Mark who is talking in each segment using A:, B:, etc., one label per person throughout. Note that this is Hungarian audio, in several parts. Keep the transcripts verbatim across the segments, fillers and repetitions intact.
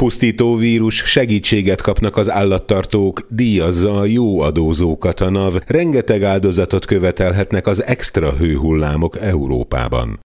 A: Pusztító vírus, segítséget kapnak az állattartók, díjazza a jó adózókat a NAV, rengeteg áldozatot követelhetnek az extra hőhullámok Európában.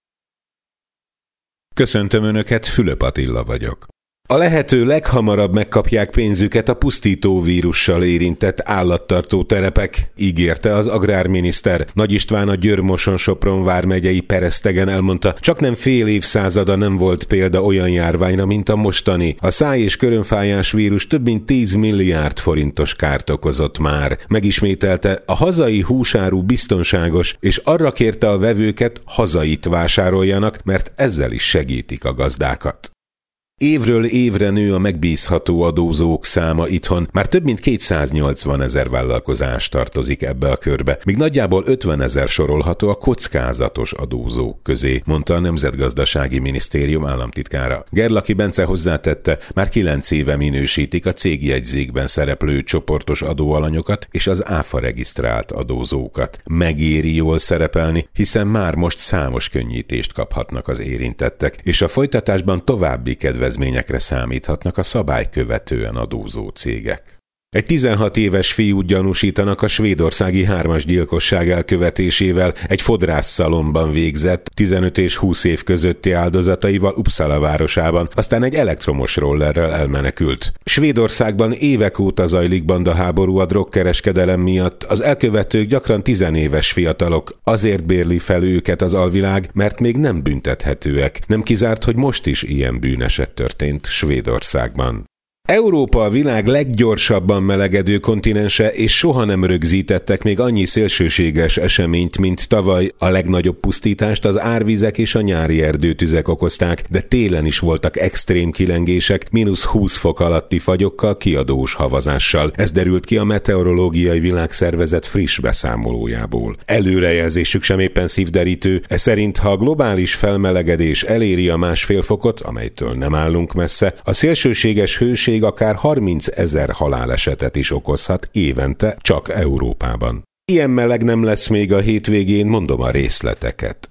A: Köszöntöm Önöket, Fülöp Attila vagyok. A lehető leghamarabb megkapják pénzüket a pusztító vírussal érintett állattartó terepek, ígérte az agrárminiszter. Nagy István a Győr-Moson-Sopron vármegyei Peresztegen elmondta, csaknem fél évszázada nem volt példa olyan járványra, mint a mostani. A száj- és körömfájás vírus több mint tíz milliárd forintos kárt okozott már. Megismételte, a hazai húsáru biztonságos, és arra kérte a vevőket, hazait vásároljanak, mert ezzel is segítik a gazdákat. Évről évre nő a megbízható adózók száma itthon, már több mint kétszáznyolcvan ezer vállalkozás tartozik ebbe a körbe, míg nagyjából ötven ezer sorolható a kockázatos adózók közé, mondta a Nemzetgazdasági Minisztérium államtitkára. Gerlaki Bence hozzátette, már kilenc éve minősítik a cégjegyzékben szereplő csoportos adóalanyokat és az áfa regisztrált adózókat. Megéri jól szerepelni, hiszen már most számos könnyítést kaphatnak az érintettek, és a folytatásban további kedvezményekre számíthatnak a szabálykövetően adózó cégek. Egy tizenhat éves fiút gyanúsítanak a svédországi hármas gyilkosság elkövetésével, egy fodrászszalonban végzett, tizenöt és húsz év közötti áldozataival Uppsala városában, aztán egy elektromos rollerrel elmenekült. Svédországban évek óta zajlik bandaháború a drogkereskedelem miatt, az elkövetők gyakran tizenéves fiatalok, azért bérli fel őket az alvilág, mert még nem büntethetőek. Nem kizárt, hogy most is ilyen bűneset történt Svédországban. Európa a világ leggyorsabban melegedő kontinense, és soha nem rögzítettek még annyi szélsőséges eseményt, mint tavaly. A legnagyobb pusztítást az árvizek és a nyári erdőtüzek okozták, de télen is voltak extrém kilengések, mínusz húsz fok alatti fagyokkal, kiadós havazással. Ez derült ki a Meteorológiai Világszervezet friss beszámolójából. Előrejelzésük sem éppen szívderítő, e szerint, ha a globális felmelegedés eléri a másfél fokot, amelytől nem állunk messze, a szélsőséges hőség akár harmincezer halálesetet is okozhat évente csak Európában. Ilyen meleg nem lesz még a hétvégén, mondom a részleteket.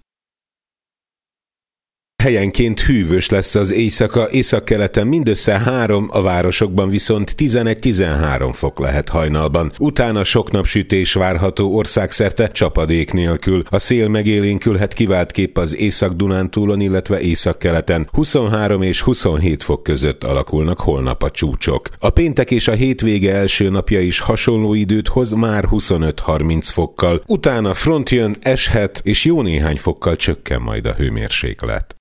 A: Helyenként hűvös lesz az éjszaka, északkeleten mindössze három, a városokban viszont tizenegy-tizenhárom fok lehet hajnalban. Utána sok napsütés várható országszerte, csapadék nélkül. A szél megélénkülhet kiváltképp az Észak-Dunántúlon, illetve északkeleten. huszonhárom és huszonhét fok között alakulnak holnap a csúcsok. A péntek és a hétvége első napja is hasonló időt hoz, már huszonöt-harminc fokkal. Utána front jön, eshet, és jó néhány fokkal csökken majd a hőmérséklet.